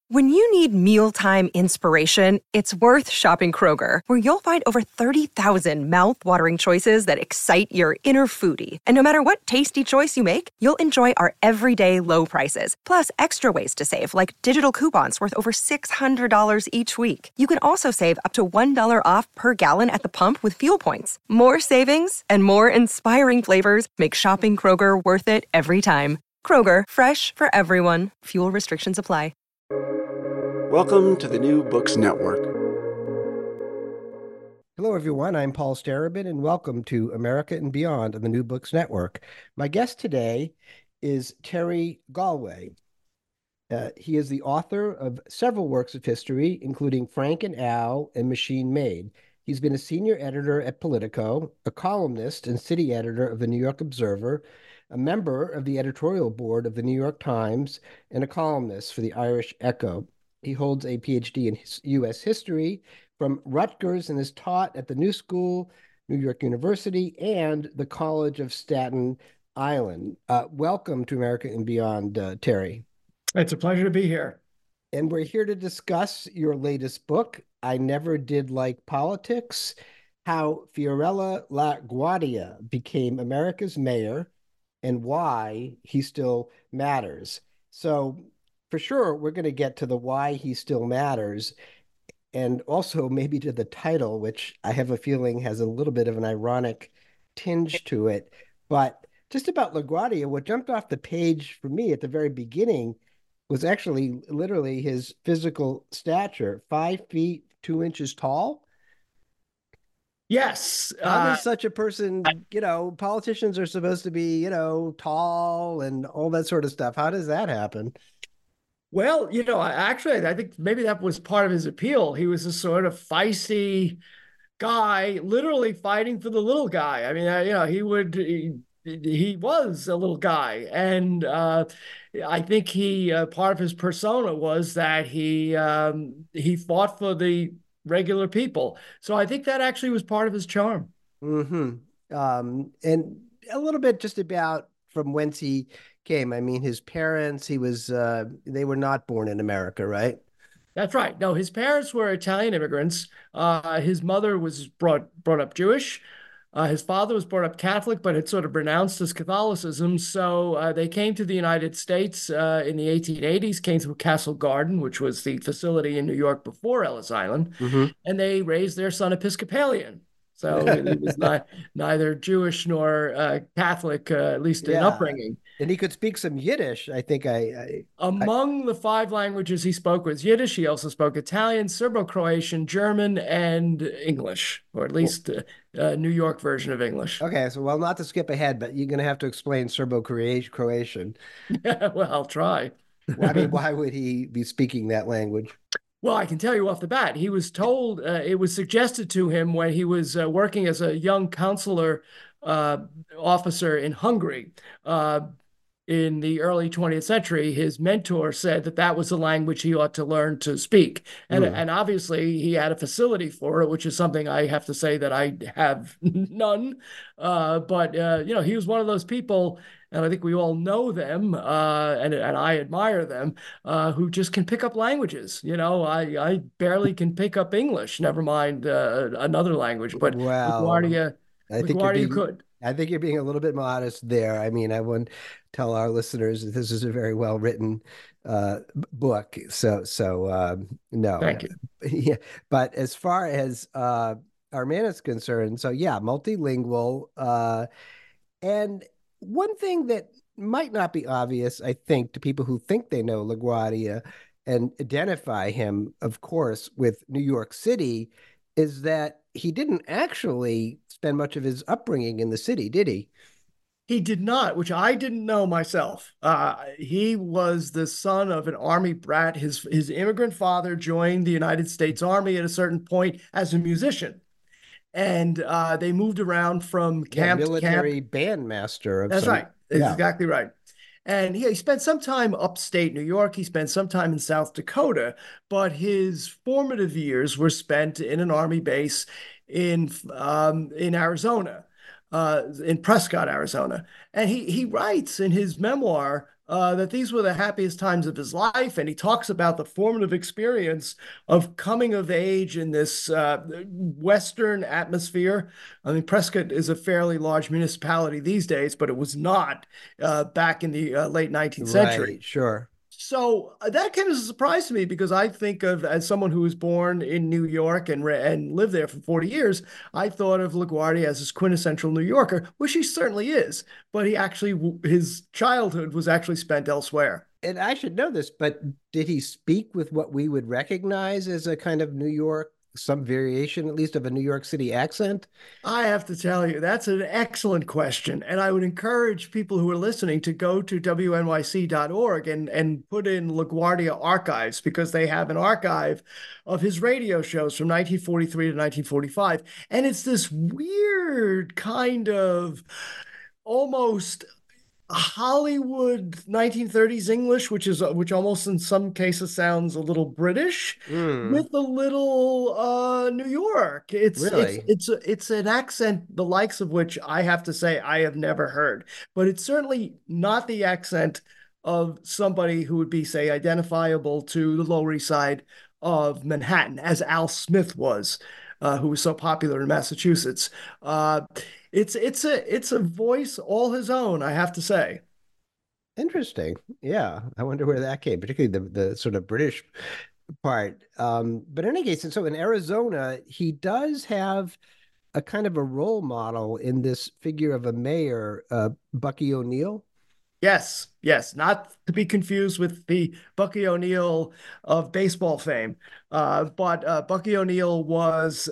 When you need mealtime inspiration, it's worth shopping Kroger, where you'll find over 30,000 mouth-watering choices that excite your inner foodie. And no matter what tasty choice you make, you'll enjoy our everyday low prices, plus extra ways to save, like digital coupons worth over $600 each week. You can also save up to $1 off per gallon at the pump with fuel points. More savings and more inspiring flavors make shopping Kroger worth it every time. Kroger, fresh for everyone. Fuel restrictions apply. Welcome to the New Books Network. Hello, everyone. I'm Paul Starobin, and welcome to America and Beyond on the New Books Network. My guest today is Terry Galway. He is the author of several works of history, including Frank and Al and Machine Made. He's been a senior editor at Politico, a columnist and city editor of the New York Observer, a member of the editorial board of the New York Times, and a columnist for the Irish Echo. He holds a PhD in U.S. history from Rutgers and is taught at the New School, New York University, and the College of Staten Island. Welcome to America and Beyond, Terry. It's a pleasure to be here. And we're here to discuss your latest book, I Never Did Like Politics, How Fiorello LaGuardia Became America's Mayor and Why He Still Matters. So, for sure, we're going to get to the why he still matters, and also maybe to the title, which I have a feeling has a little bit of an ironic tinge to it. But just about LaGuardia, what jumped off the page for me at the very beginning was actually literally his physical stature, 5 feet 2 inches tall. Yes. How does such a person, politicians are supposed to be, tall and all that sort of stuff. How does that happen? Well, I think maybe that was part of his appeal. He was a sort of feisty guy, literally fighting for the little guy. I mean, he was a little guy. And I think part of his persona was that he fought for the regular people. So I think that actually was part of his charm. Mm-hmm. And a little bit just about from whence he came. I mean, his parents, they were not born in America, right? That's right. No, his parents were Italian immigrants. His mother was brought up Jewish. His father was brought up Catholic, but had sort of renounced his Catholicism. So they came to the United States in the 1880s, came through Castle Garden, which was the facility in New York before Ellis Island, and they raised their son Episcopalian. So he was neither Jewish nor Catholic, at least in upbringing. And he could speak some Yiddish, I think. Among the 5 languages he spoke was Yiddish. He also spoke Italian, Serbo-Croatian, German, and English, or at least a New York version of English. Okay, so not to skip ahead, but you're going to have to explain Serbo-Croatian. Well, I'll try. I mean, why would he be speaking that language? Well, I can tell you off the bat, he was told, it was suggested to him when he was working as a young consular officer in Hungary in the early 20th century. His mentor said that was the language he ought to learn to speak. And obviously he had a facility for it, which is something I have to say that I have none. But he was one of those people, and I think we all know them, and I admire them, who just can pick up languages. I barely can pick up English, never mind another language. But LaGuardia could. I think you're being a little bit modest there. I mean, I wouldn't tell our listeners that this is a very well-written book. So no. Thank you. Yeah, but as far as our man is concerned, so yeah, multilingual. And one thing that might not be obvious, I think, to people who think they know LaGuardia and identify him, of course, with New York City, is that he didn't actually spend much of his upbringing in the city, did he? He did not, which I didn't know myself. He was the son of an army brat. His immigrant father joined the United States Army at a certain point as a musician. And they moved around from camp to camp. Military bandmaster. That's right. That's exactly right. And he spent some time upstate New York. He spent some time in South Dakota, but his formative years were spent in an army base in Arizona, in Prescott, Arizona. And he writes in his memoir that these were the happiest times of his life. And he talks about the formative experience of coming of age in this Western atmosphere. I mean, Prescott is a fairly large municipality these days, but it was not back in the late 19th century. Right, sure. So that came as a surprise to me because I think of as someone who was born in New York and lived there for 40 years, I thought of LaGuardia as this quintessential New Yorker, which he certainly is. But he actually his childhood was actually spent elsewhere. And I should know this, but did he speak with what we would recognize as a kind of New York, some variation at least of a New York City accent? I have to tell you, that's an excellent question. And I would encourage people who are listening to go to wnyc.org and put in LaGuardia archives because they have an archive of his radio shows from 1943 to 1945. And it's this weird kind of almost Hollywood 1930s English, which almost in some cases sounds a little British, Mm, with a little New York. really? It's an accent the likes of which I have to say I have never heard, but it's certainly not the accent of somebody who would be, say, identifiable to the Lower East Side of Manhattan, as Al Smith was, who was so popular in Massachusetts. Uh, it's a voice all his own, I have to say. Interesting. Yeah, I wonder where that came, particularly the sort of British part. But in any case, and so in Arizona, he does have a kind of a role model in this figure of a mayor, Bucky O'Neill. Yes, yes, not to be confused with the Bucky O'Neill of baseball fame. But Bucky O'Neill was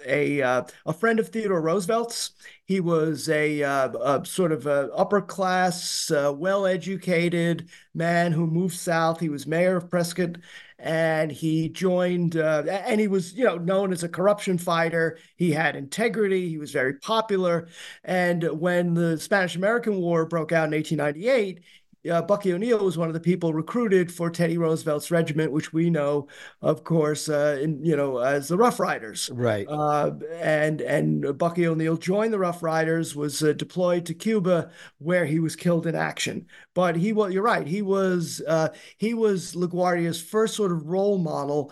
a friend of Theodore Roosevelt's. He was a sort of a upper class, well-educated man who moved south. He was mayor of Prescott, and he joined, and he was, known as a corruption fighter. He had integrity. He was very popular. And when the Spanish-American War broke out in 1898, Bucky O'Neill was one of the people recruited for Teddy Roosevelt's regiment, which we know, of course, as the Rough Riders. Right. And Bucky O'Neill joined the Rough Riders, was deployed to Cuba, where he was killed in action. But you're right, he was LaGuardia's first sort of role model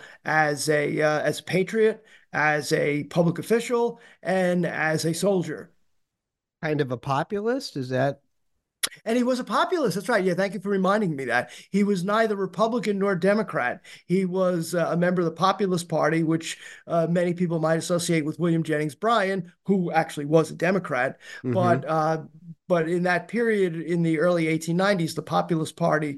as a patriot, as a public official, and as a soldier. Kind of a populist, is that? And he was a populist. That's right. Yeah, thank you for reminding me that. He was neither Republican nor Democrat. He was a member of the Populist Party, which many people might associate with William Jennings Bryan, who actually was a Democrat. Mm-hmm. But in that period in the early 1890s, the Populist Party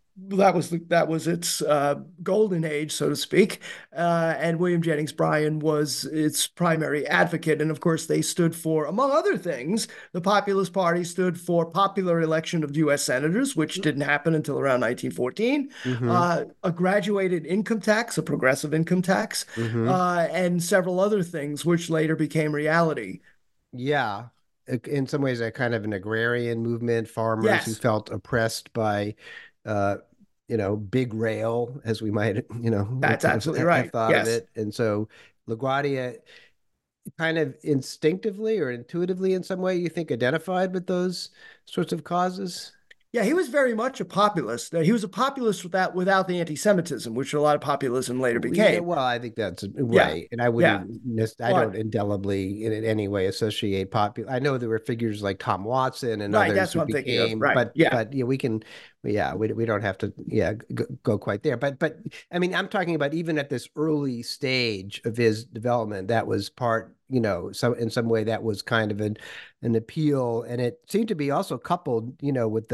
that was its golden age, so to speak. And William Jennings Bryan was its primary advocate. And of course, they stood for, among other things, the Populist Party stood for popular election of U.S. senators, which didn't happen until around 1914, Mm-hmm. a graduated income tax, a progressive income tax, Mm-hmm. and several other things, which later became reality. Yeah. In some ways, a kind of an agrarian movement, farmers who Yes, felt oppressed by uh, big rail, as we might, that's absolutely have right. thought of Yes. it. And so LaGuardia kind of instinctively or intuitively in some way, you think, identified with those sorts of causes? Yeah, he was very much a populist. He was a populist without the anti-Semitism, which a lot of populism later Yeah, became. well, I think that's Yeah, right. And I yeah. wouldn't, I don't But indelibly in any way associate popular. I know there were figures like Tom Watson and right, others that's who what I'm thinking of. became, Right. Yeah. but yeah, we can, yeah, we don't have to, yeah, go quite there. But I mean, I'm talking about even at this early stage of his development, that was part, some in some way that was kind of an appeal, and it seemed to be also coupled, with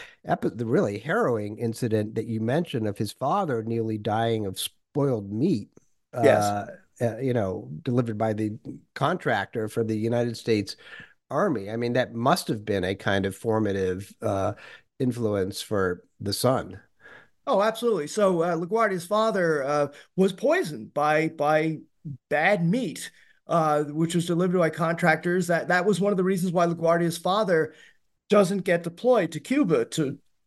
the really harrowing incident that you mentioned of his father nearly dying of spoiled meat, Yes. uh, delivered by the contractor for the United States Army. I mean, that must have been a kind of formative influence for the son. Oh, absolutely. So LaGuardia's father was poisoned by bad meat, which was delivered by contractors. That was one of the reasons why LaGuardia's father doesn't get deployed to Cuba to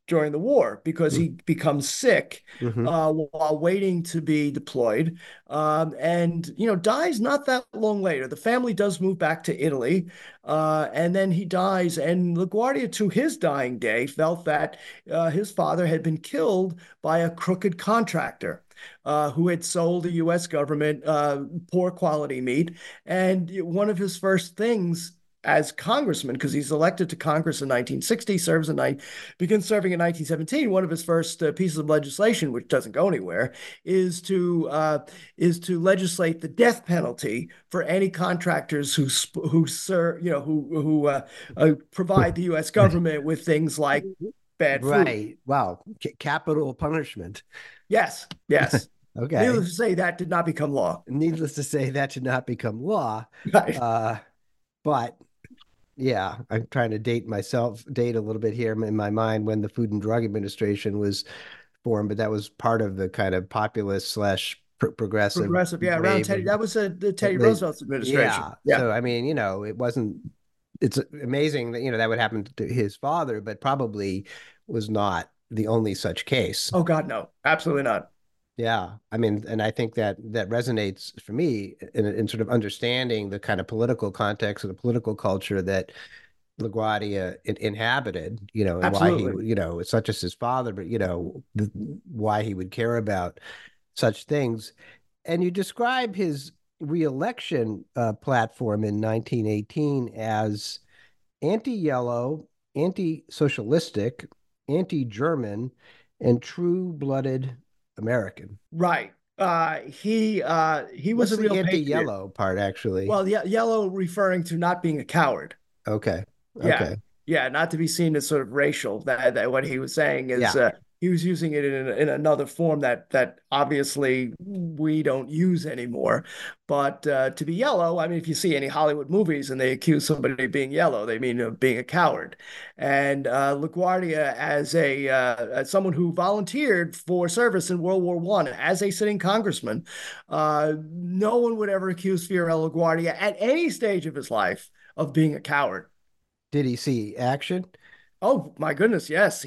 during the war because he becomes sick Mm-hmm. while waiting to be deployed, and dies not that long later. The family does move back to Italy, and then he dies. And LaGuardia, to his dying day, felt that his father had been killed by a crooked contractor. Who had sold the U.S. government poor quality meat. And one of his first things as congressman, because he's elected to Congress in 1960, begins serving in 1917. One of his first pieces of legislation, which doesn't go anywhere, is to legislate the death penalty for any contractors who serve, provide the U.S. government with things like bad food. Right. Wow. Capital punishment. Yes, yes. Okay. Needless to say, that did not become law. Needless to say, that should not become law. Right. But yeah, I'm trying to date a little bit here in my mind when the Food and Drug Administration was formed, but that was part of the kind of populist slash progressive Progressive, yeah, around wave Teddy. of That was the Teddy Roosevelt's administration. yeah. Yeah. So I mean, it's amazing that that would happen to his father, but probably was not the only such case. Oh God, no, absolutely not. Yeah, I mean, and I think that resonates for me in sort of understanding the kind of political context of the political culture that LaGuardia inhabited, and why he, Absolutely. it's not just his father, but why he would care about such things. And you describe his reelection platform in 1918 as anti-yellow, anti-socialistic, anti-German, and true-blooded American. Right. He was What's a real the patriot. anti-yellow part, actually? Well, yeah, yellow referring to not being a coward. Okay. Yeah. Okay. Yeah, not to be seen as sort of racial. That what he was saying is Yeah. he was using it in another form that obviously we don't use anymore. But to be yellow, I mean, if you see any Hollywood movies and they accuse somebody of being yellow, they mean of being a coward. And LaGuardia, as someone who volunteered for service in World War One as a sitting congressman, no one would ever accuse Fiorello LaGuardia at any stage of his life of being a coward. Did he see action? Oh my goodness, yes.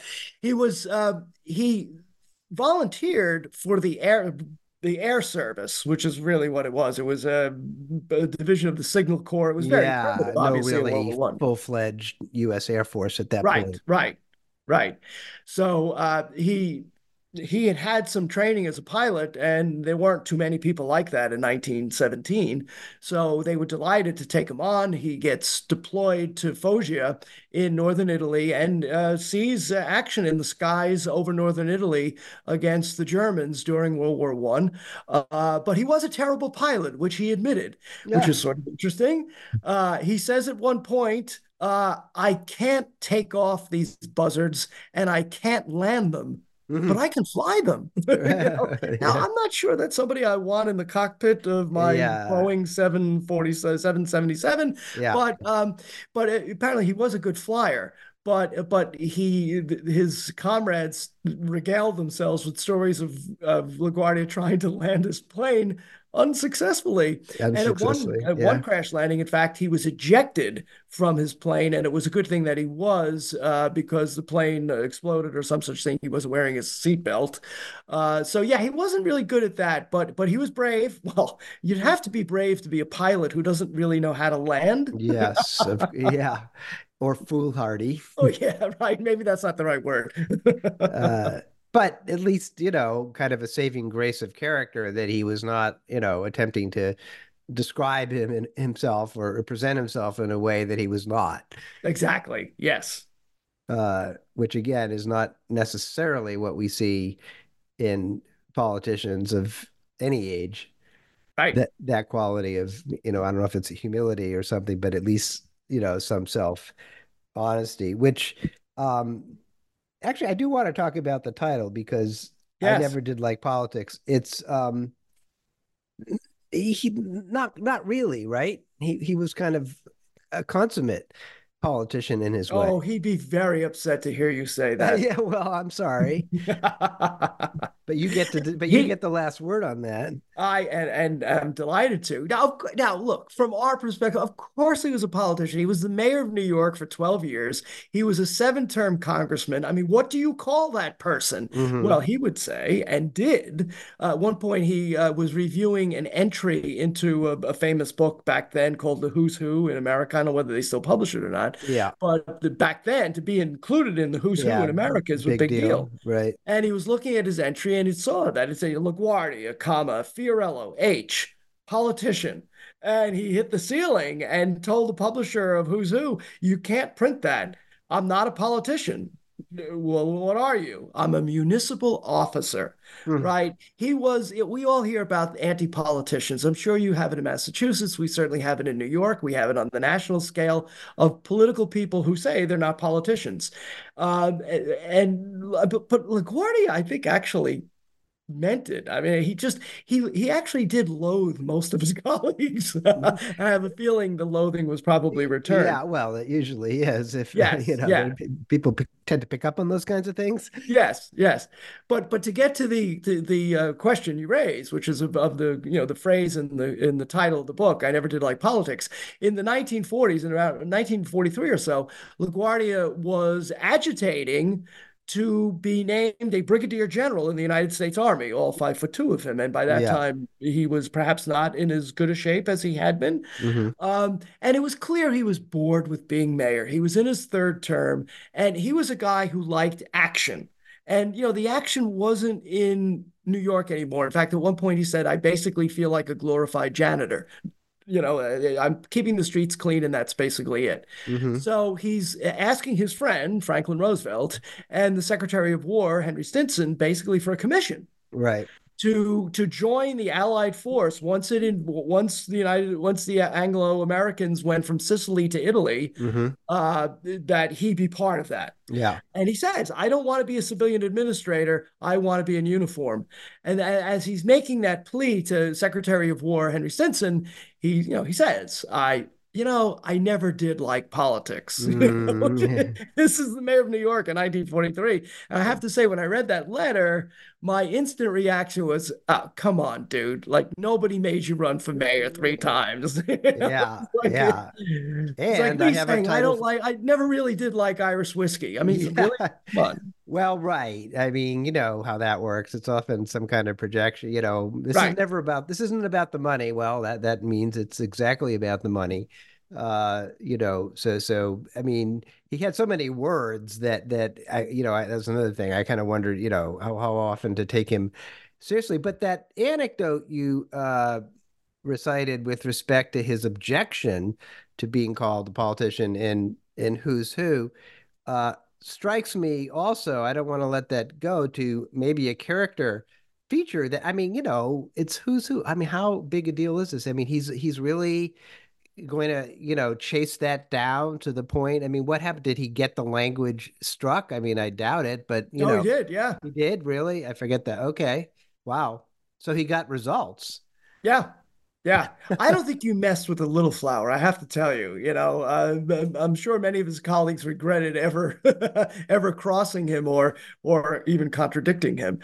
He volunteered for the air service, which is really what it was. It was a division of the Signal Corps. It was very Yeah, primitive, no obviously, in World really War One. full-fledged U.S. Air Force at that Right, point. right, right. So he had some training as a pilot, and there weren't too many people like that in 1917. So they were delighted to take him on. He gets deployed to Foggia in northern Italy and sees action in the skies over northern Italy against the Germans during World War One. But he was a terrible pilot, which he admitted, which Yeah. is sort of interesting. He says at one point, I can't take off these buzzards and I can't land them, but Mhm. I can fly them. Now, Yeah. I'm not sure that's somebody I want in the cockpit of my Yeah. Boeing 777, Yeah. but apparently he was a good flyer. But his comrades regaled themselves with stories of LaGuardia trying to land his plane unsuccessfully. And Unsuccessfully. at one Yeah. crash landing, in fact, he was ejected from his plane, and it was a good thing that he was because the plane exploded or some such thing. He wasn't wearing his seatbelt. So yeah, he wasn't really good at that, but he was brave. Well, you'd have to be brave to be a pilot who doesn't really know how to land. Yes. Yeah. Or foolhardy. Oh yeah, right. Maybe that's not the right word. Uh, but at least, kind of a saving grace of character that he was not, attempting to describe himself or present himself in a way that he was not. Exactly. Yes. Which again is not necessarily what we see in politicians of any age. Right. That quality of, I don't know if it's humility or something, but at least, some self honesty, which actually I do want to talk about the title because I Yes. never did like politics. It's he not really, right? He was kind of a consummate politician in his way. Oh, he'd be very upset to hear you say that. Yeah, well, I'm sorry. but you He get the last word on that. and I'm delighted to. Now, look, from our perspective, of course he was a politician. He was the mayor of New York for 12 years. He was a seven-term congressman. I mean, what do you call that person? Hmm. Well, he would say, and did. At one point, he was reviewing an entry into a famous book back then called The Who's Who in America. I don't know whether they still publish it or not, Yeah. but back then, to be included in The Who's Who Yeah. in America is a Big big deal. deal. Right. And he was looking at his entry and he saw that it said LaGuardia, comma, Fiorello, H, politician. And he hit the ceiling and told the publisher of Who's Who, you can't print that. I'm not a politician. Well, what are you? I'm a municipal officer, Mm. right? We all hear about anti-politicians. I'm sure you have it in Massachusetts. We certainly have it in New York. We have it on the national scale of political people who say they're not politicians. But LaGuardia, I think, actually meant it. I mean, he actually did loathe most of his colleagues. I have a feeling the loathing was probably returned. Yeah, well, it usually is if Yes, yeah. people tend to pick up on those kinds of things. Yes, yes, but to get to the question you raised, which is of the the phrase in the title of the book, I never did like politics. In the 1940s, and around 1943 or so, LaGuardia was agitating to be named a brigadier general in the United States Army, all 5'2" of him, and by that Yeah. time he was perhaps not in as good a shape as he had been. Hmm. And it was clear he was bored with being mayor. He was in his third term, and he was a guy who liked action. And, the action wasn't in New York anymore. In fact, at one point he said, I basically feel like a glorified janitor. I'm keeping the streets clean, and that's basically it. Hmm. So he's asking his friend, Franklin Roosevelt, and the Secretary of War, Henry Stinson, basically for a commission Right. to join the Allied force once the Anglo Americans went from Sicily to Italy, Hmm. that he be part of that. Yeah. And he says, I don't want to be a civilian administrator. I want to be in uniform. And as he's making that plea to Secretary of War Henry Stinson, he says, I never did like politics. Mm. This is the mayor of New York in 1943. And I have to say, when I read that letter, my instant reaction was, oh, come on, dude. Like, nobody made you run for mayor three times. Yeah. Yeah. It's like And I me have a saying, title. I never really did like Irish whiskey. I mean, Yeah. really? Come on. Well, right. I mean, you know how that works. It's often some kind of projection. Right. This isn't about the money. Well, that means it's exactly about the money. So I mean, he had so many words that that's another thing. I kind of wondered, how often to take him seriously. But that anecdote you recited with respect to his objection to being called a politician in Who's Who uh, strikes me also. I don't want to let that go to maybe a character feature that, I mean, it's Who's Who. I mean, how big a deal is this? I mean, he's really going to, chase that down to the point. I mean, what happened? Did he get the language struck? I mean, I doubt it, but Oh, he did. Yeah. he did really. I forget that. Okay. Wow. So he got results. Yeah. Yeah. I don't think you messed with the little flower. I have to tell you, I'm sure many of his colleagues regretted ever, ever crossing him or even contradicting him.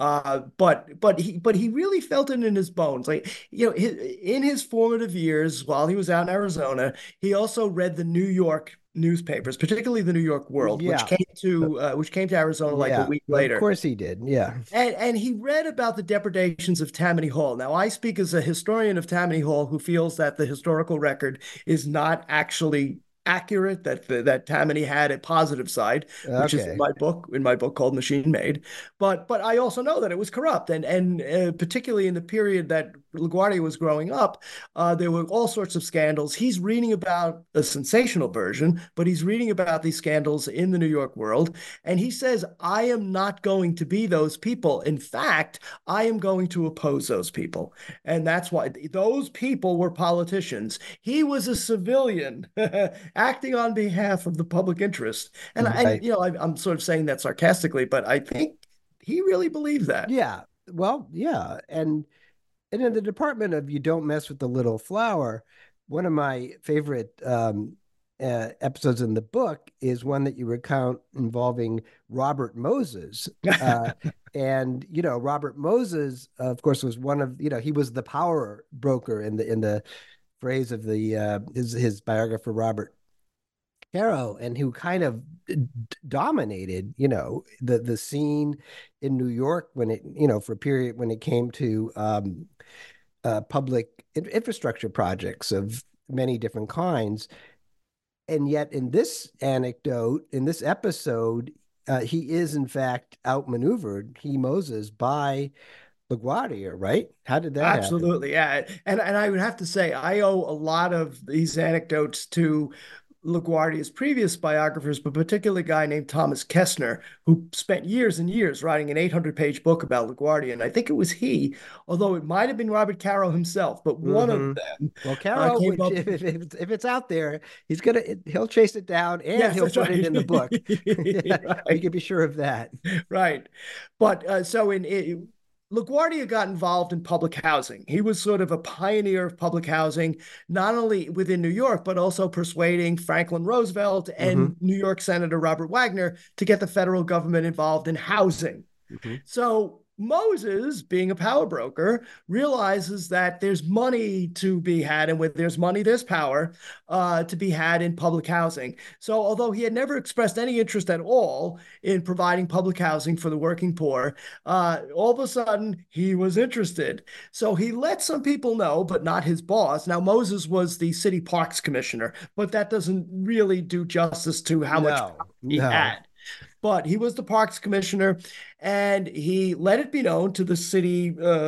But he really felt it in his bones. Like, in his formative years while he was out in Arizona, he also read the New York newspapers, particularly the New York World, which Yeah. came to Arizona like a Yeah. week Of later. course he did. Yeah. And he read about the depredations of Tammany Hall. Now, I speak as a historian of Tammany Hall who feels that the historical record is not actually accurate, that Tammany had a positive side, which is Okay. in my book called Machine Made. But I also know that it was corrupt, and particularly in the period that LaGuardia was growing up, there were all sorts of scandals. He's reading about a sensational version, but he's reading about these scandals in the New York World, and he says, I am not going to be those people. In fact, I am going to oppose those people. And that's why those people were politicians. He was a civilian acting on behalf of the public interest. And Right. I'm sort of saying that sarcastically, but I think he really believed that. Yeah. Well, yeah. And in the department of you don't mess with the little flower, one of my favorite episodes in the book is one that you recount involving Robert Moses. And Robert Moses, of course, was one of he was the power broker in the phrase of the his biographer Robert Caro, and who kind of dominated the scene in New York when it for a period when it came to public infrastructure projects of many different kinds. And yet, in this anecdote, in this episode, he is in fact outmaneuvered, Moses, by LaGuardia, right? How did that happen? Absolutely, yeah. And I would have to say I owe a lot of these anecdotes to LaGuardia's previous biographers, but particularly a guy named Thomas Kessner, who spent years and years writing an 800-page book about LaGuardia. And I think it was he, although it might have been Robert Caro himself, but one of them Well, Caro, came up. if it's out there, he'll chase it down and Yes, he'll that's put it right. in the book. We Right, can be sure of that. right. But so LaGuardia got involved in public housing. He was sort of a pioneer of public housing, not only within New York, but also persuading Franklin Roosevelt Hmm. and New York Senator Robert Wagner to get the federal government involved in housing. Hmm. So Moses, being a power broker, realizes that there's money to be had, and with there's money, there's power to be had in public housing. So, although he had never expressed any interest at all in providing public housing for the working poor, all of a sudden he was interested. So he let some people know, but not his boss. Now, Moses was the city parks commissioner, but that doesn't really do justice to how much power No, he no. had. But he was the parks commissioner, and he let it be known to the city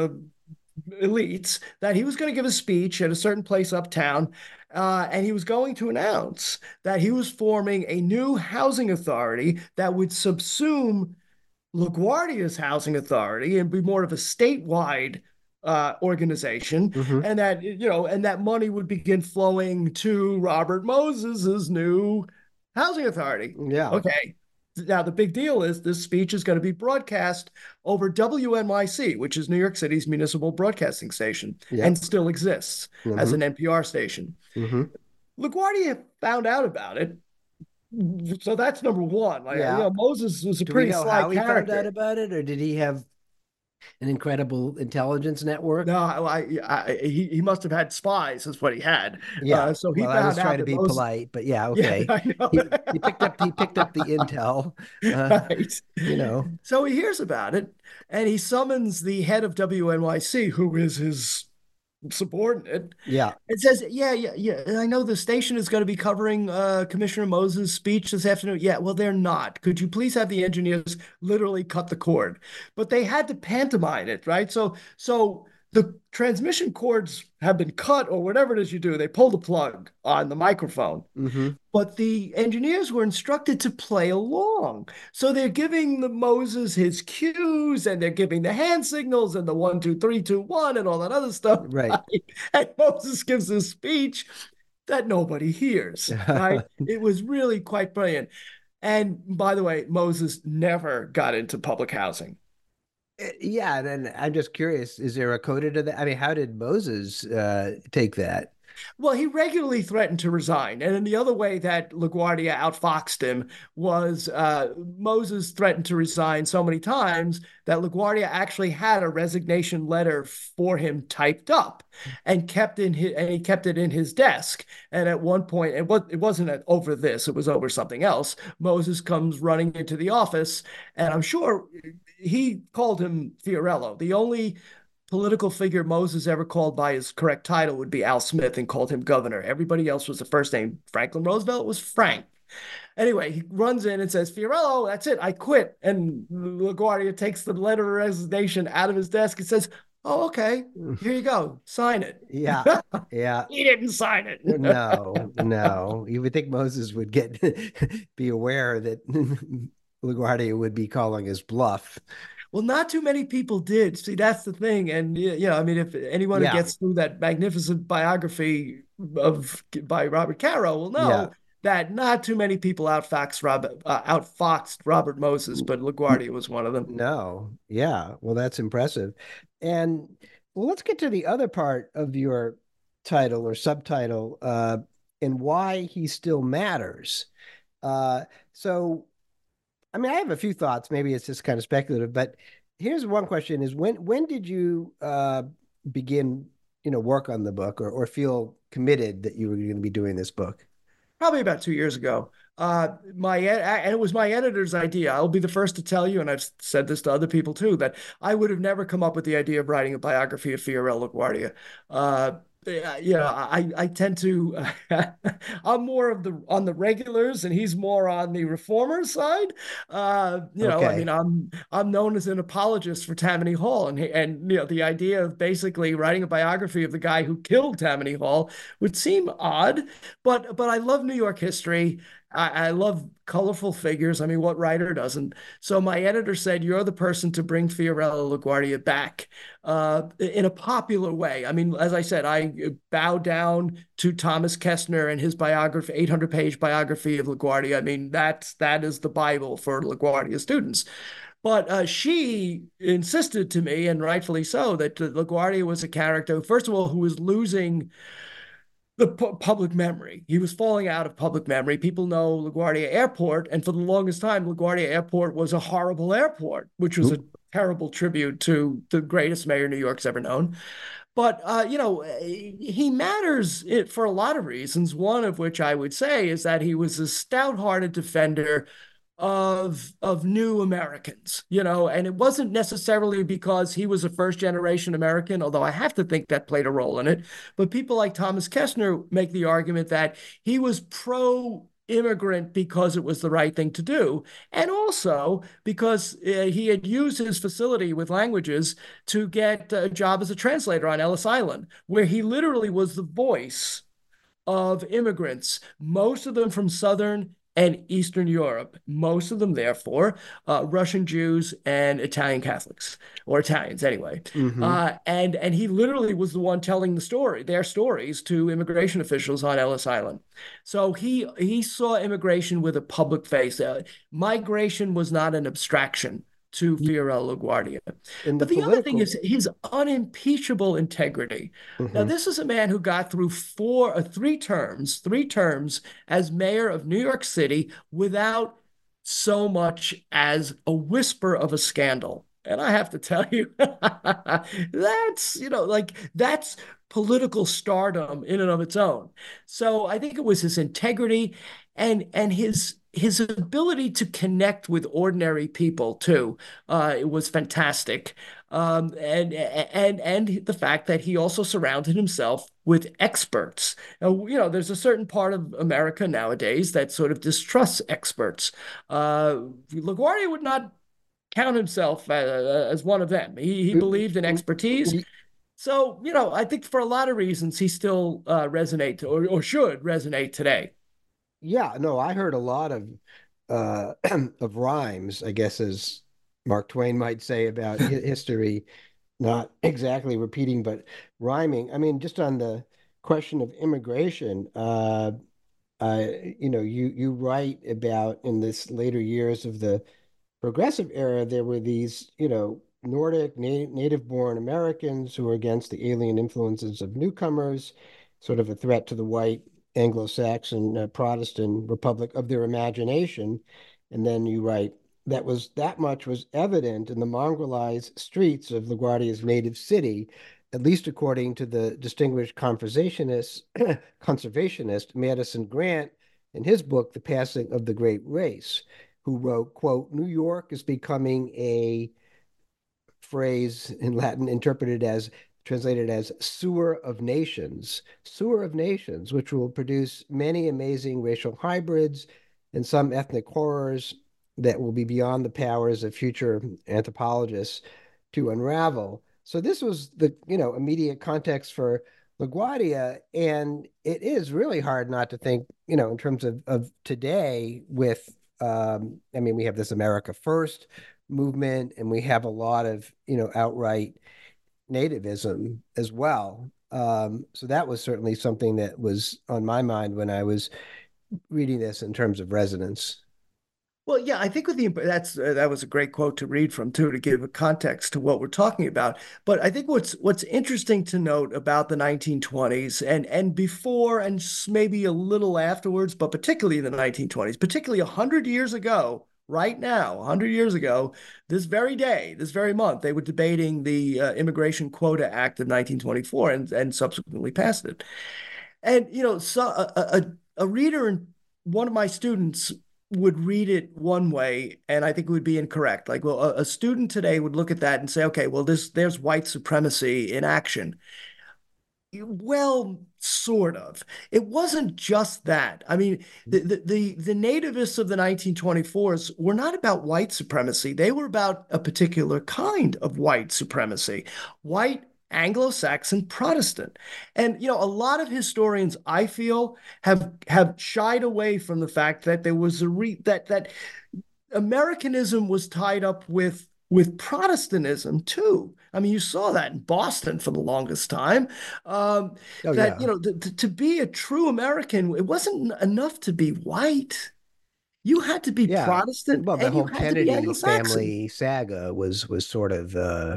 elites that he was going to give a speech at a certain place uptown, and he was going to announce that he was forming a new housing authority that would subsume LaGuardia's housing authority and be more of a statewide organization, Hmm. and that money would begin flowing to Robert Moses's new housing authority. Yeah. Okay. Now, the big deal is this speech is going to be broadcast over WNYC, which is New York City's municipal broadcasting station and Yep. still exists as Hmm. an NPR station. Hmm. LaGuardia found out about it. So that's number one. Yeah. Moses was a Do we pretty know sly how he found out character. about it, or did he have an incredible intelligence No, network? he must have had spies, is what he had. Yeah. So he Well, I was found trying out to that be Moses. polite, but yeah, Yeah, okay. I know. He picked up the intel. Uh, Right. you know. So he hears about it and he summons the head of WNYC, who is his subordinate. Yeah. It says, yeah. I know the station is going to be covering Commissioner Moses' speech this afternoon. Yeah, well, they're not. Could you please have the engineers literally cut the cord? But they had to pantomime it, right? So the transmission cords have been cut, or whatever it is you do. They pull the plug on the microphone, Hmm. but the engineers were instructed to play along. So they're giving the Moses his cues, and they're giving the hand signals and the 1, 2, 3, 2, 1 and all that other stuff. Right. Right? And Moses gives a speech that nobody hears, right? It was really quite brilliant. And by the way, Moses never got into public housing. Yeah, and then I'm just curious, is there a coda to that? I mean, how did Moses take that? Well, he regularly threatened to resign. And then the other way that LaGuardia outfoxed him was Moses threatened to resign so many times that LaGuardia actually had a resignation letter for him typed up and he kept it in his desk. And at one point, it wasn't over this, it was over something else. Moses comes running into the office, and I'm sure he called him Fiorello. The only political figure Moses ever called by his correct title would be Al Smith, and called him governor. Everybody else was the first name. Franklin Roosevelt was Frank. Anyway, he runs in and says, Fiorello, that's it, I quit. And LaGuardia takes the letter of resignation out of his desk and says, oh, okay, here you go, sign it. Yeah. Yeah. He didn't sign it. No, no. You would think Moses would be aware that LaGuardia would be calling his bluff. Well, not too many people did. See, that's the thing. And I mean, if anyone who Yeah. gets through that magnificent biography by Robert Caro will Yeah. know that not too many people outfoxed Robert Moses, but LaGuardia was one of them. No. Yeah. Well, that's impressive. And well, let's get to the other part of your title or subtitle. and why he still matters. So, I mean, I have a few thoughts. Maybe it's just kind of speculative, but here's one question: is when did you begin, work on the book or feel committed that you were going to be doing this book? Probably about 2 years ago. And it was my editor's idea. I'll be the first to tell you, and I've said this to other people too, that I would have never come up with the idea of writing a biography of Fiorello LaGuardia. I tend to I'm more of the on the regulars, and he's more on the reformers side. I mean, Okay. I'm known as an apologist for Tammany Hall, and the idea of basically writing a biography of the guy who killed Tammany Hall would seem odd, but I love New York history. I love colorful figures. I mean, what writer doesn't? So my editor said, "You're the person to bring Fiorello LaGuardia back in a popular way." I mean, as I said, I bow down to Thomas Kestner and his biography, 800-page biography of LaGuardia. I mean, that is the Bible for LaGuardia students. But she insisted to me, and rightfully so, that LaGuardia was a character, first of all, who was losing the public memory. He was falling out of public memory. People know LaGuardia Airport, and for the longest time, LaGuardia Airport was a horrible airport, which was a terrible tribute to the greatest mayor New York's ever known. But he matters for a lot of reasons. One of which I would say is that he was a stout-hearted defender of new Americans, and it wasn't necessarily because he was a first generation American, although I have to think that played a role in it. But people like Thomas Kestner make the argument that he was pro immigrant because it was the right thing to do, and also because he had used his facility with languages to get a job as a translator on Ellis Island, where he literally was the voice of immigrants, most of them from Southern and Eastern Europe, most of them, therefore, Russian Jews and Italian Catholics, or Italians anyway. Mm-hmm. And he literally was the one telling their stories to immigration officials on Ellis Island. So he saw immigration with a public face. Migration was not an abstraction to Fiorello LaGuardia. In the But the other thing political. is his unimpeachable integrity. Now, Mhm. this is a man who got through three terms as mayor of New York City without so much as a whisper of a scandal. And I have to tell you, that's political stardom in and of its own. So I think it was his integrity and his ability to connect with ordinary people too. It was fantastic. And the fact that he also surrounded himself with experts. Now, there's a certain part of America nowadays that sort of distrusts experts. LaGuardia would not count himself as one of them. He believed in expertise. So, I think for a lot of reasons, he still resonates or should resonate today. Yeah, no, I heard a lot of of rhymes, I guess, as Mark Twain might say about history, not exactly repeating, but rhyming. I mean, just on the question of immigration, you write about in this later years of the progressive era, there were these, Nordic native-born Americans who were against the alien influences of newcomers, sort of a threat to the white Anglo-Saxon Protestant republic of their imagination. And then you write that much was evident in the mongrelized streets of LaGuardia's native city, at least according to the distinguished conservationist Madison Grant in his book, The Passing of the Great Race, who wrote, quote, New York is becoming a phrase in Latin translated as sewer of nations, which will produce many amazing racial hybrids and some ethnic horrors that will be beyond the powers of future anthropologists to unravel. So this was the, immediate context for LaGuardia, and it is really hard not to think, in terms of today with, I mean, we have this America First movement, and we have a lot of, outright nativism as well. So that was certainly something that was on my mind when I was reading this in terms of resonance. Well, yeah, I think with the that was a great quote to read from too, to give a context to what we're talking about. But I think what's interesting to note about the 1920s and before and maybe a little afterwards, but particularly in the 1920s, particularly 100 years ago, right now, 100 years ago, this very day, this very month, they were debating the Immigration Quota Act of 1924 and subsequently passed it. And so a reader and one of my students would read it one way, and I think it would be incorrect. Like, well, a student today would look at that and say, okay, well, there's white supremacy in action. Well, sort of. It wasn't just that. I mean, the nativists of the 1924s were not about white supremacy. They were about a particular kind of white supremacy, white Anglo-Saxon Protestant. And a lot of historians, I feel, have shied away from the fact that there was that Americanism was tied up with Protestantism too. I mean, you saw that in Boston for the longest time. Oh That yeah. to be a true American, it wasn't enough to be white. You had to be Yeah. Protestant Well, the and you whole had to be Kennedy Anglo-Saxon. family saga was sort of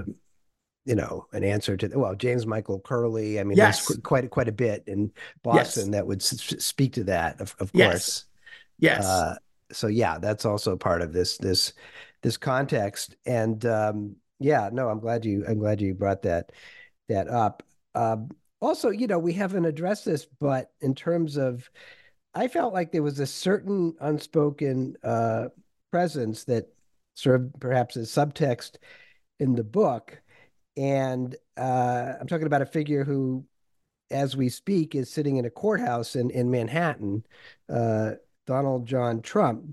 an answer to well, James Michael Curley. I mean, there's Yes, quite a bit in yes, Boston that would speak to that, of yes, course. yes. Uh, so yeah, that's also part of this context. And yeah, no, I'm glad you brought that up. Also, we haven't addressed this, but in terms of, I felt like there was a certain unspoken presence that served perhaps as subtext in the book. And I'm talking about a figure who, as we speak, is sitting in a courthouse in Manhattan, uh, Donald John Trump.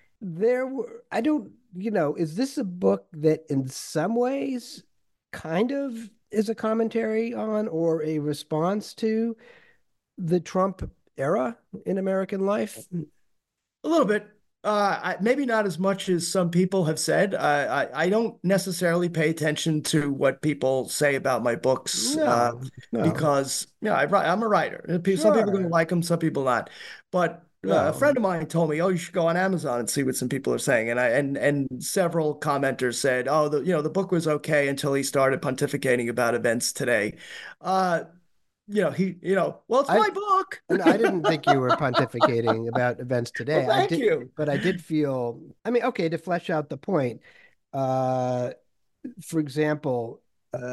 I don't, is this a book that in some ways kind of is a commentary on or a response to the Trump era in American life? A little bit. Maybe not as much as some people have said. I don't necessarily pay attention to what people say about my books No, no, because I'm a writer. Some people are going to sure. like them, some people not. But a No, friend of mine told me, "Oh, you should go on Amazon and see what some people are saying." And several commenters said, "Oh, the book was okay until he started pontificating about events today." Uh, well, it's I my book. and I didn't think you were pontificating about events Well, today. I thank did, you. but I did feel, I mean, okay, to flesh out the point, uh, for example,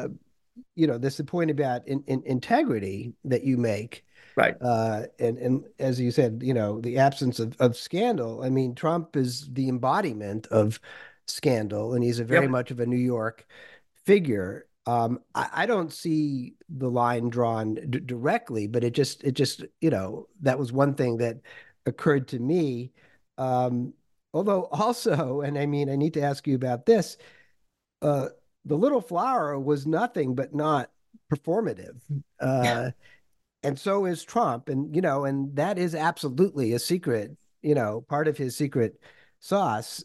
this point about in integrity that you make, Right. and as you said, the absence of scandal. I mean, Trump is the embodiment of scandal, and he's a very Yep. much of a New York figure. I don't see the line drawn directly, but it just that was one thing that occurred to me. Um, Although also, and I mean, I need to ask you about this. Uh, the Little Flower was nothing but not performative. Uh, and so is Trump. And, and that is absolutely a secret, part of his secret sauce.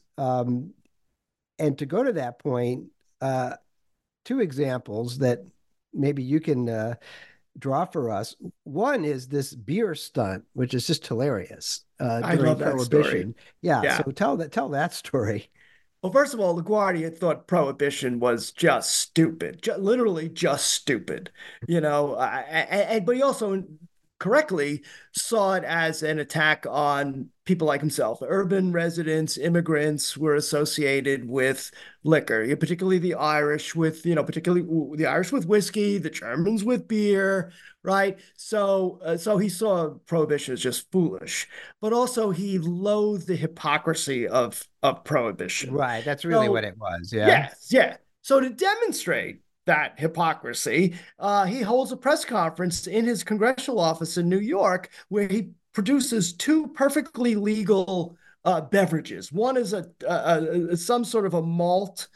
And to go to that point, two examples that maybe you can draw for us. One is this beer stunt, which is just hilarious I during love that story. Prohibition. Yeah. So Yeah. tell that story. Well, first of all, LaGuardia thought prohibition was just stupid, literally just stupid, but he also correctly saw it as an attack on people like himself. Urban residents, immigrants were associated with liquor, particularly the Irish particularly the Irish with whiskey, the Germans with beer, right? So he saw prohibition as just foolish, but also he loathed the hypocrisy of prohibition. Right. That's really what So it was. Yeah. yes, yeah. So to demonstrate that hypocrisy, he holds a press conference in his congressional office in New York where he produces two perfectly legal beverages. One is some sort of a malt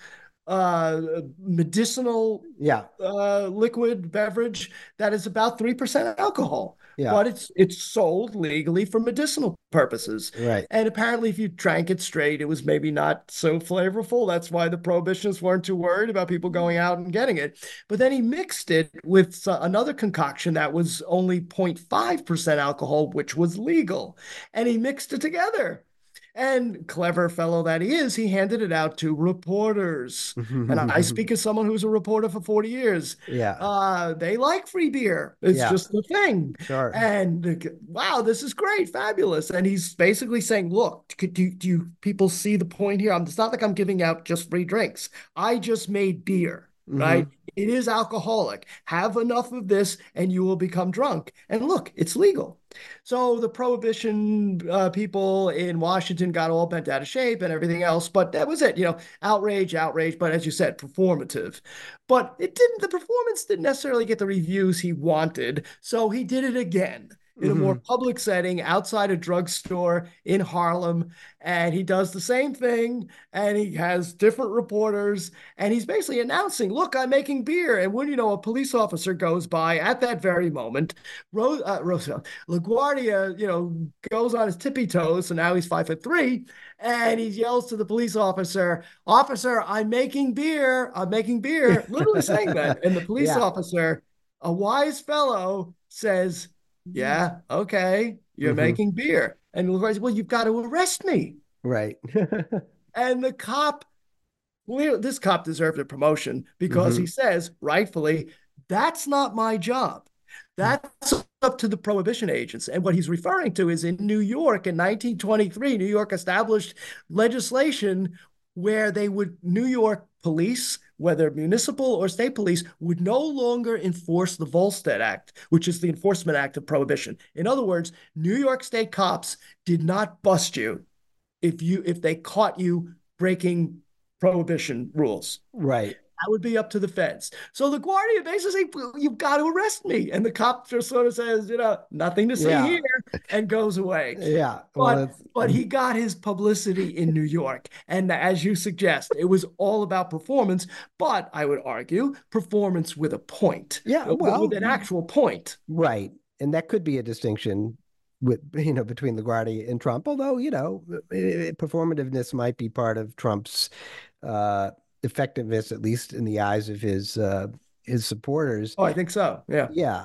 medicinal Yeah. liquid beverage that is about 3% alcohol, Yeah. but it's sold legally for medicinal purposes. Right. And apparently, if you drank it straight, it was maybe not so flavorful. That's why the prohibitionists weren't too worried about people going out and getting it. But then he mixed it with another concoction that was only 0.5% alcohol, which was legal. And he mixed it together. And clever fellow that he is, he handed it out to reporters. And I speak as someone who's a reporter for 40 years. Yeah. They like free beer. It's Yeah. just the thing. Sure. And wow, this is great, fabulous. And he's basically saying, look, do you people see the point here? It's not like I'm giving out just free drinks. I just made beer, right? It is alcoholic. Have enough of this and you will become drunk. And look, it's legal. So the prohibition people in Washington got all bent out of shape and everything else, but that was it. Outrage, outrage. But as you said, performative. But it didn't. The performance didn't necessarily get the reviews he wanted, so he did it again in a more public setting outside a drugstore in Harlem. And he does the same thing, and he has different reporters, and he's basically announcing, look, I'm making beer. And when you know, a police officer goes by at that very moment. LaGuardia, goes on his tippy toes, so now he's 5'3", and he yells to the police officer, officer, I'm making beer. I'm making beer. Literally saying that. And the police officer, a wise fellow, says, yeah, okay, you're making beer. And LaGuardia says, well, you've got to arrest me. Right. And the cop, this cop deserved a promotion because he says, rightfully, that's not my job. That's up to the prohibition agents. And what he's referring to is in New York in 1923, New York established legislation where New York police, whether municipal or state police, would no longer enforce the Volstead Act, which is the enforcement act of prohibition. In other words, New York state cops did not bust you if they caught you breaking prohibition rules. Right. That would be up to the feds. So LaGuardia basically says, you've got to arrest me. And the cop just sort of says, nothing to see here, and goes away. Yeah. But he got his publicity in New York. And as you suggest, it was all about performance. But I would argue performance with a point. Yeah. With an actual point. Right. And that could be a distinction between LaGuardia and Trump, although, performativeness might be part of Trump's effectiveness, at least in the eyes of his supporters. Oh, I think so. Yeah. Yeah.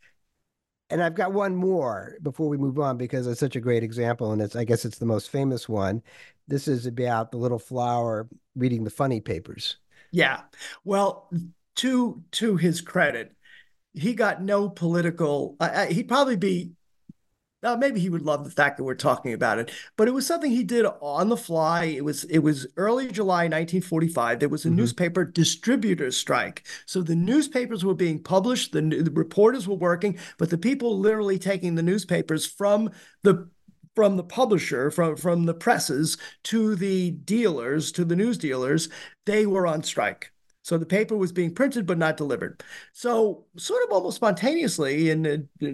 And I've got one more before we move on because it's such a great example, and I guess it's the most famous one. This is about the little flower reading the funny papers. Yeah. Well, to his credit, he got no political. He'd probably be. Maybe he would love the fact that we're talking about it, but it was something he did on the fly. It was early July 1945. There was a newspaper distributors strike. So the newspapers were being published, the reporters were working, but the people literally taking the newspapers from the publisher, from the presses to the dealers, to the news dealers, they were on strike. So the paper was being printed but not delivered. So sort of almost spontaneously in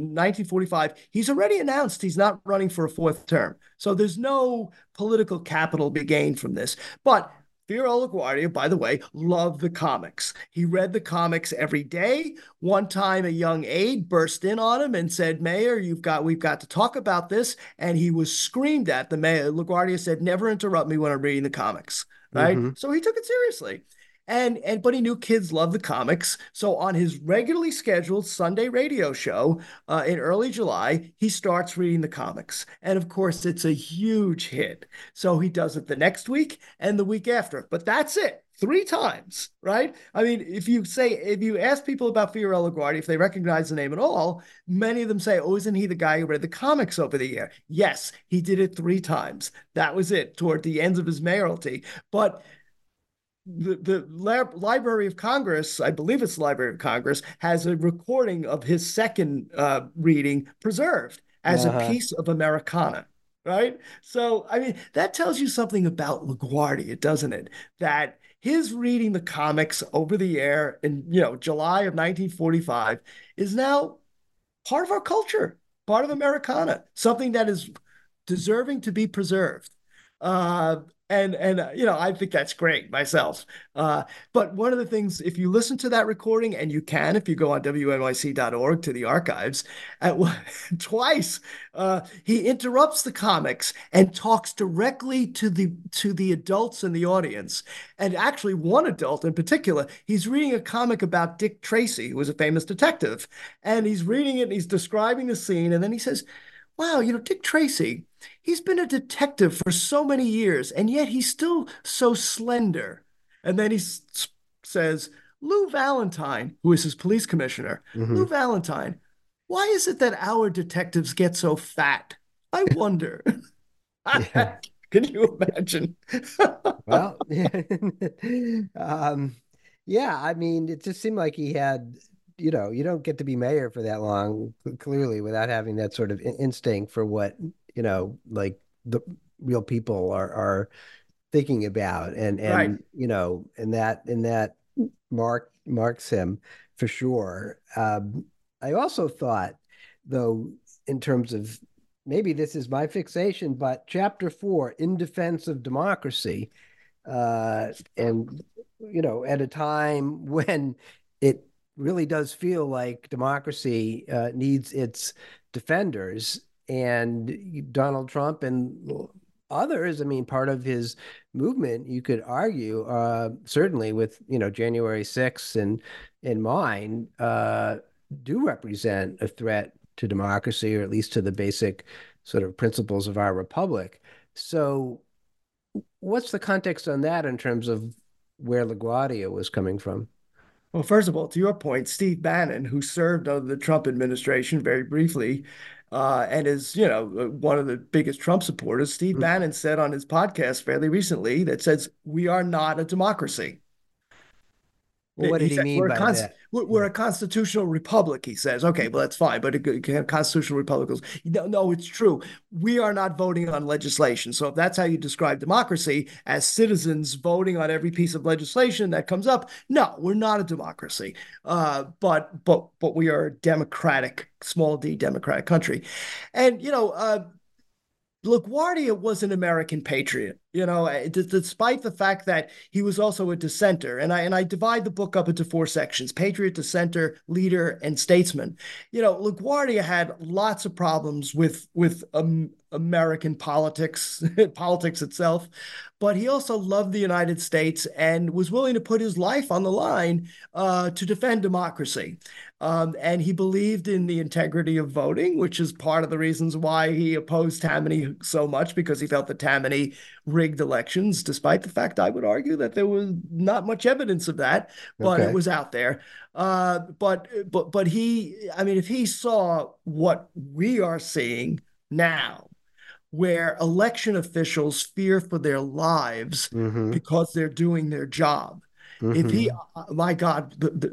1945, he's already announced he's not running for a fourth term. So there's no political capital to be gained from this. But Fiorello LaGuardia, by the way, loved the comics. He read the comics every day. One time a young aide burst in on him and said, Mayor, we've got to talk about this. And he was screamed at. The mayor, LaGuardia said, never interrupt me when I'm reading the comics. Right? So he took it seriously. But he knew kids love the comics. So on his regularly scheduled Sunday radio show in early July, he starts reading the comics. And of course, it's a huge hit. So he does it the next week and the week after. But that's it. 3 times, right? I mean, if you ask people about Fiorello LaGuardia, if they recognize the name at all, many of them say, oh, isn't he the guy who read the comics over the year? Yes, he did it 3 times. That was it toward the ends of his mayoralty. But the Library of Congress, I believe it's the Library of Congress, has a recording of his second reading preserved as a piece of Americana, right? So, I mean, that tells you something about LaGuardia, doesn't it? That his reading the comics over the air in, July of 1945 is now part of our culture, part of Americana, something that is deserving to be preserved. I think that's great myself. But one of the things, if you listen to that recording, and you can, if you go on WNYC.org to the archives, twice he interrupts the comics and talks directly to the adults in the audience. And actually, one adult in particular, he's reading a comic about Dick Tracy, who was a famous detective, and he's reading it, and he's describing the scene, and then he says, wow, Dick Tracy, he's been a detective for so many years, and yet he's still so slender. And then says, Lou Valentine, who is his police commissioner, Lou Hmm. Valentine, why is it that our detectives get so fat? I wonder. Yeah. Can you imagine? Well, um, yeah, I mean, it just seemed like he had, you don't get to be mayor for that long, clearly, without having that sort of instinct for what, like the real people are thinking about, Right. and that marks him for sure. I also thought, though, in terms of maybe this is my fixation, but chapter 4, In Defense of Democracy, and at a time when it really does feel like democracy needs its defenders, and Donald Trump and others, I mean, part of his movement, you could argue, certainly with January 6th and in mind, do represent a threat to democracy, or at least to the basic sort of principles of our republic. So what's the context on that in terms of where LaGuardia was coming from? Well, first of all, to your point, Steve Bannon, who served under the Trump administration very briefly, and is, one of the biggest Trump supporters, Steve Bannon said on his podcast fairly recently that says, we are not a democracy. Well, what He did he says mean by that? we're Yeah. a constitutional republic. He says, okay, well that's fine, but a constitutional republic goes, no, it's true. We are not voting on legislation. So if that's how you describe democracy, as citizens voting on every piece of legislation that comes up, no, we're not a democracy. But we are a democratic, small d democratic country, and LaGuardia was an American patriot, despite the fact that he was also a dissenter. And I divide the book up into four sections: patriot, dissenter, leader, and statesman. LaGuardia had lots of problems with American politics, politics itself, but he also loved the United States and was willing to put his life on the line to defend democracy. And he believed in the integrity of voting, which is part of the reasons why he opposed Tammany so much, because he felt that Tammany rigged elections, despite the fact I would argue that there was not much evidence of that, but it Okay. was out there. But he, I mean, if he saw what we are seeing now, where election officials fear for their lives Mm-hmm. because they're doing their job. If he, Mm-hmm. my God,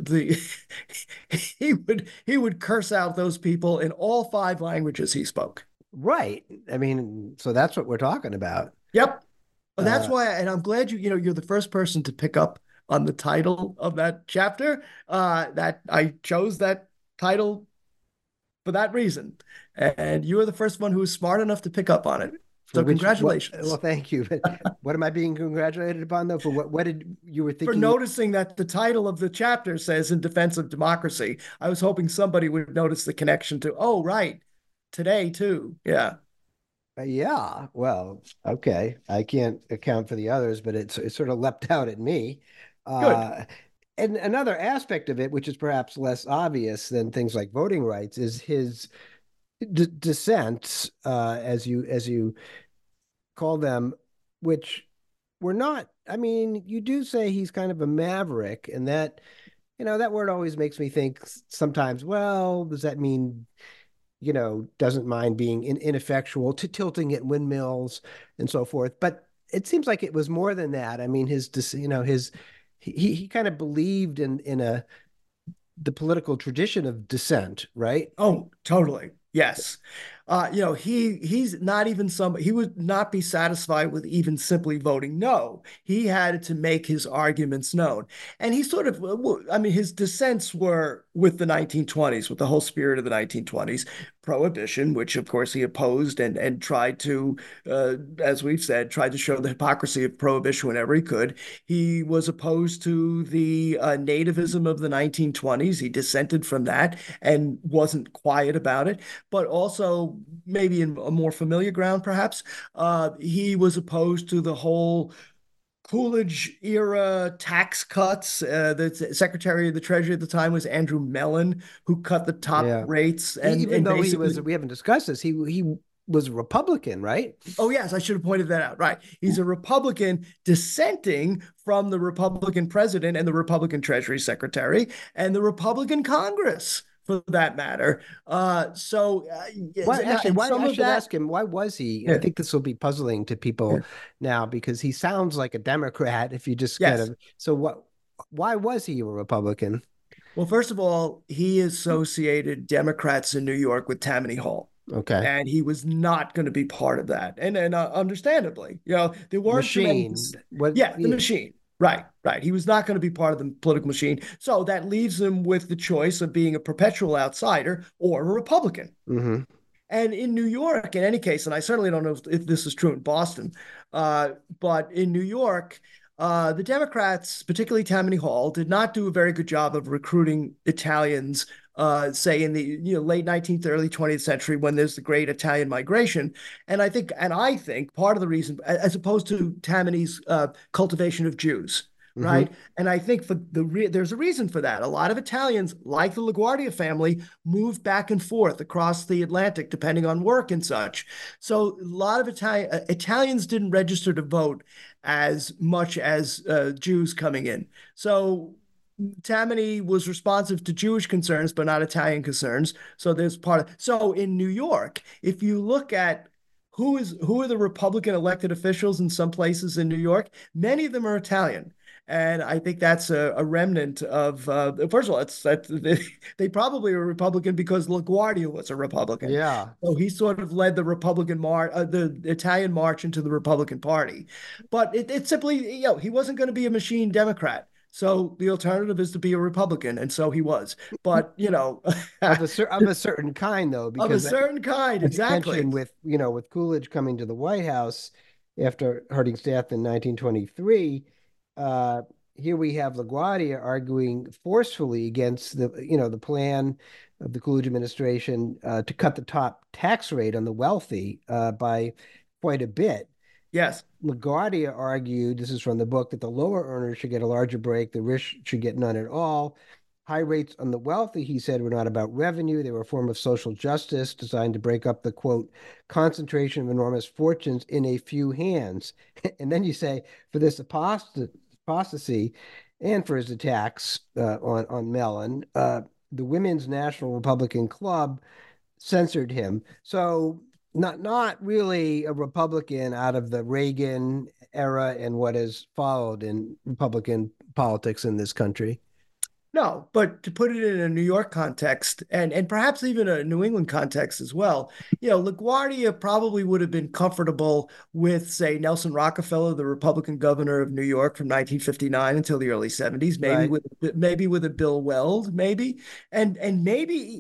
he would curse out those people in all five languages he spoke. Right. I mean, so that's what we're talking about. Yep. That's Uh, why, and I'm glad you're the first person to pick up on the title of that chapter. That I chose that title for that reason, and you are the first one who was smart enough to pick up on it. for So which, well, congratulations thank you. But what am I being congratulated upon, though? For what did you were for thinking? noticing that the title of the chapter says "In Defense of Democracy." I was hoping somebody would notice the connection to, oh, right, today too. Yeah, Yeah. Well, okay. I can't account for the others, but it sort of leapt out at me. good. Uh, and another aspect of it, which is perhaps less obvious than things like voting rights, is his dissents, as you call them, which were not. I mean, you do say he's kind of a maverick, and that word always makes me think sometimes. Well, does that mean doesn't mind being ineffectual, to tilting at windmills and so forth? But it seems like it was more than that. I mean, his he kind of believed in the political tradition of dissent, right? Oh, totally. Yes. He's not even he would not be satisfied with even simply voting no. He had to make his arguments known. And he sort of, I mean, his dissents were with the 1920s, with the whole spirit of the 1920s, prohibition, which of course he opposed and tried to, as we've said, tried to show the hypocrisy of prohibition whenever he could. He was opposed to the nativism of the 1920s. He dissented from that and wasn't quiet about it, but also maybe in a more familiar ground, perhaps. He was opposed to the whole Coolidge era tax cuts. The Secretary of the Treasury at the time was Andrew Mellon, who cut the top Yeah. rates Even and though he was, basically. we haven't discussed this, he was a Republican, right? Oh, yes, I should have pointed that out. Right. He's a Republican dissenting from the Republican president and the Republican Treasury Secretary and the Republican Congress, for that matter. Why Now, actually? and Why some I of should that, ask him? Why was he? I yeah, think this will be puzzling to yeah, people now because he sounds like a Democrat. If you just kind yes. of so what? Why was he a Republican? Well, first of all, he associated Democrats in New York with Tammany Hall. Okay, And he was not going to be part of that. And understandably, there weren't too many. machine. What? Yeah, the Yeah. machine. Right, right. He was not going to be part of the political machine. So that leaves him with the choice of being a perpetual outsider or a Republican. Mm-hmm. And in New York, in any case, and I certainly don't know if this is true in Boston, but in New York, the Democrats, particularly Tammany Hall, did not do a very good job of recruiting Italians, say in the late 19th, early 20th century when there's the great Italian migration. And I think part of the reason, as opposed to Tammany's cultivation of Jews, Mm-hmm. right? And I think there's a reason for that. A lot of Italians, like the LaGuardia family, moved back and forth across the Atlantic depending on work and such. So a lot of Italians didn't register to vote as much as Jews coming in. So Tammany was responsive to Jewish concerns, but not Italian concerns. So there's so in New York, if you look at who are the Republican elected officials in some places in New York, many of them are Italian. And I think that's a remnant of, first of all, they probably were Republican because LaGuardia was a Republican. Yeah. So he sort of led the Italian march into the Republican Party. But it simply, he wasn't going to be a machine Democrat. So the alternative is to be a Republican, and so he was. But Of a certain kind, though, of a because certain kind, as you exactly. mentioned, with Coolidge coming to the White House after Harding's death in 1923, uh, here we have LaGuardia arguing forcefully against the plan of the Coolidge administration to cut the top tax rate on the wealthy by quite a bit. Yes. LaGuardia argued, this is from the book, that the lower earners should get a larger break, the rich should get none at all. High rates on the wealthy, he said, were not about revenue. They were a form of social justice designed to break up the, quote, concentration of enormous fortunes in a few hands. And then you say, for this apostasy and for his attacks on Mellon, the Women's National Republican Club censored him. So not really a Republican out of the Reagan era and what has followed in Republican politics in this country. No, but to put it in a New York context and perhaps even a New England context as well, LaGuardia probably would have been comfortable with, say, Nelson Rockefeller, the Republican governor of New York from 1959 until the early 70s, Right. maybe with a Bill Weld, maybe, and maybe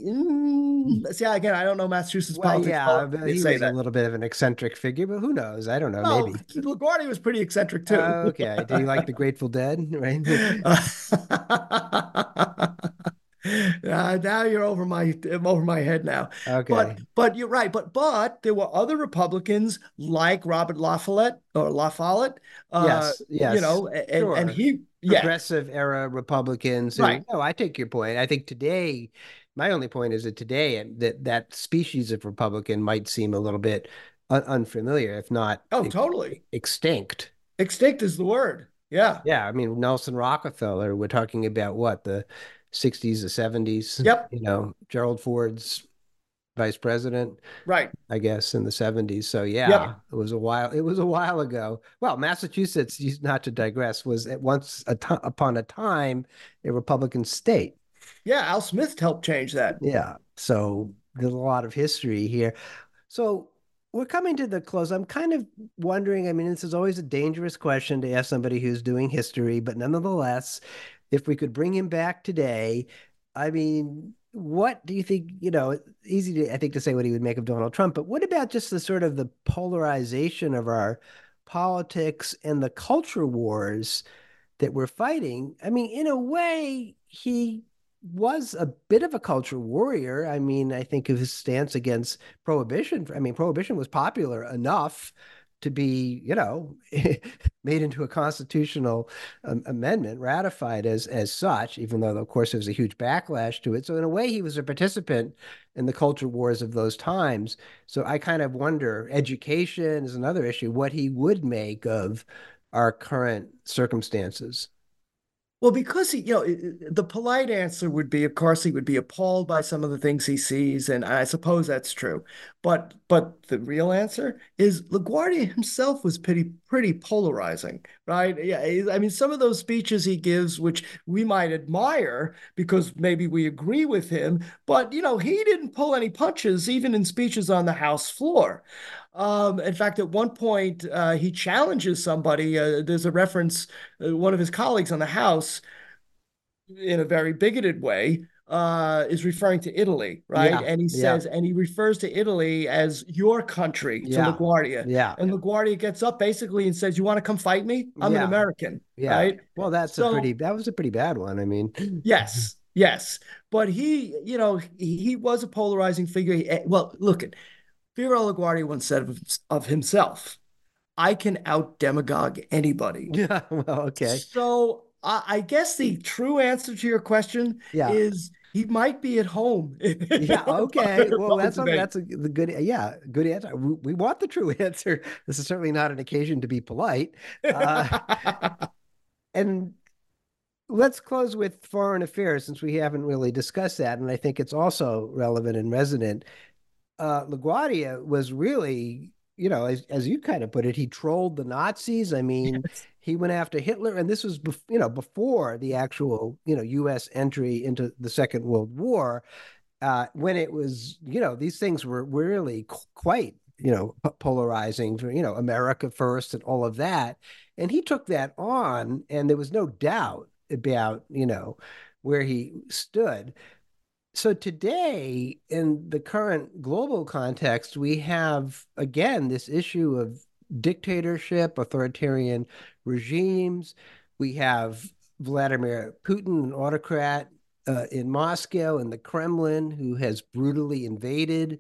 see again, I don't know Massachusetts Well, politics well yeah, enough but to he say was a that. little bit of an eccentric figure, but who knows? I don't know, Well, maybe. LaGuardia was pretty eccentric too. Okay. Do you like the Grateful Dead? Right. Now you're over my head now. But Okay. but you're right. But there were other Republicans like Robert LaFollette. Yes, yes, And sure. he, yeah, Progressive era Republicans who, right. no, I take your point. I think today, my only point is that today that species of Republican might seem a little bit unfamiliar, if not Oh, totally. extinct. Extinct is the word. Yeah. Yeah, I mean, Nelson Rockefeller, we're talking about what, the 60s, the 70s, Yep. Gerald Ford's vice president. Right. I guess in the 70s. So yeah, Yep. it was a while ago. Well, Massachusetts, not to digress, was at once upon a time a Republican state. Yeah. Al Smith helped change that. Yeah. So there's a lot of history here. So we're coming to the close. I'm kind of wondering, I mean, this is always a dangerous question to ask somebody who's doing history, but nonetheless, if we could bring him back today, I mean, what do you think, easy to, I think, to say what he would make of Donald Trump, but what about just the sort of the polarization of our politics and the culture wars that we're fighting? I mean, in a way, he was a bit of a culture warrior. I mean, I think of his stance against prohibition. I mean, prohibition was popular enough to be, made into a constitutional amendment, ratified as such, even though, of course, there was a huge backlash to it. So in a way, he was a participant in the culture wars of those times. So I kind of wonder, education is another issue, what he would make of our current circumstances. Well, because the polite answer would be, of course, he would be appalled by some of the things he sees, and I suppose that's true. But the real answer is LaGuardia himself was pretty polarizing, right? Yeah, I mean, some of those speeches he gives, which we might admire because maybe we agree with him, but he didn't pull any punches, even in speeches on the House floor. In fact, at one point, he challenges somebody. There's a reference, one of his colleagues on the House, in a very bigoted way, is referring to Italy, right? Yeah, And he yeah, says, and he refers to Italy as your country to yeah, LaGuardia. yeah, And LaGuardia gets up basically and says, "You want to come fight me? I'm an yeah, American," yeah. right? Well, So, that was a pretty bad one. I mean, yes, yes. But he was a polarizing figure. Well, look at Fiorillo LaGuardia once said of himself, "I can out demagogue anybody." yeah, well, okay. So I guess the true answer to your question Yeah. is he might be at home Yeah, okay. Well, public debate. the good, yeah, good answer. We want the true answer. This is certainly not an occasion to be polite. Uh, and let's close with foreign affairs since we haven't really discussed that, and I think it's also relevant and resonant. LaGuardia was really, as you kind of put it, he trolled the Nazis. I mean, he went after Hitler, and this was, before the actual, U.S. entry into the Second World War, when it was, these things were really quite, polarizing for, America first and all of that. And he took that on, and there was no doubt about, where he stood. So today, in the current global context, we have again this issue of dictatorship, authoritarian regimes. We have Vladimir Putin, an autocrat in Moscow and the Kremlin, who has brutally invaded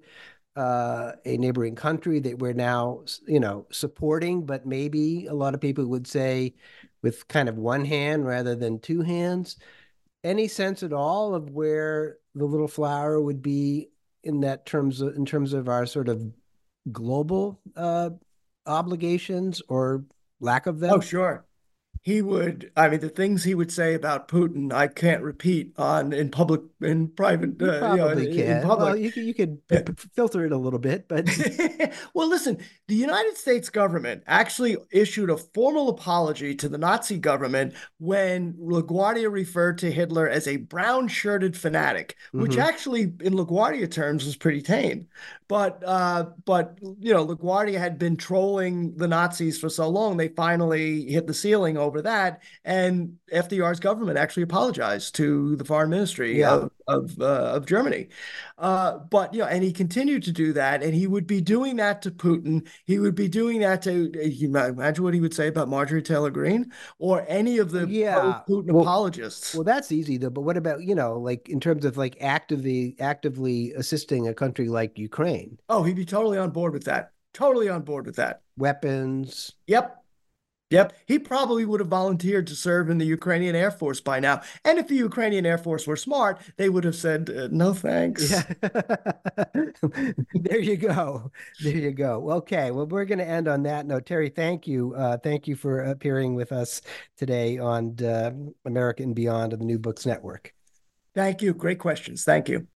a neighboring country that we're now, supporting, but maybe a lot of people would say with kind of one hand rather than two hands. Any sense at all of where the little flower would be in terms of our sort of global obligations or lack of Oh, them? sure. He would, I mean, the things he would say about Putin, I can't repeat in public, in private, You probably in can. Well, public. you could filter it a little bit, but Well, listen, the United States government actually issued a formal apology to the Nazi government when LaGuardia referred to Hitler as a brown-shirted fanatic, which mhm. actually, in LaGuardia terms, was pretty tame. But LaGuardia had been trolling the Nazis for so long, they finally hit the ceiling over that, and FDR's government actually apologized to the foreign ministry Yeah. of Germany. But and he continued to do that, and he would be doing that to Putin. He would be doing that to you imagine what he would say about Marjorie Taylor Greene or any of the Yeah. pro-Putin Well, apologists. well, that's easy though. But what about, like in terms of like actively assisting a country like Ukraine? Oh, he'd be totally on board with that. Totally on board with that. Weapons. Yep. Yep, he probably would have volunteered to serve in the Ukrainian Air Force by now. And if the Ukrainian Air Force were smart, they would have said, no Yeah. thanks. There you go. There you go. Okay. Well, we're going to end on that note. Terry, thank you. Thank you for appearing with us today on America and Beyond of the New Books Network. Thank you. Great questions. Thank you.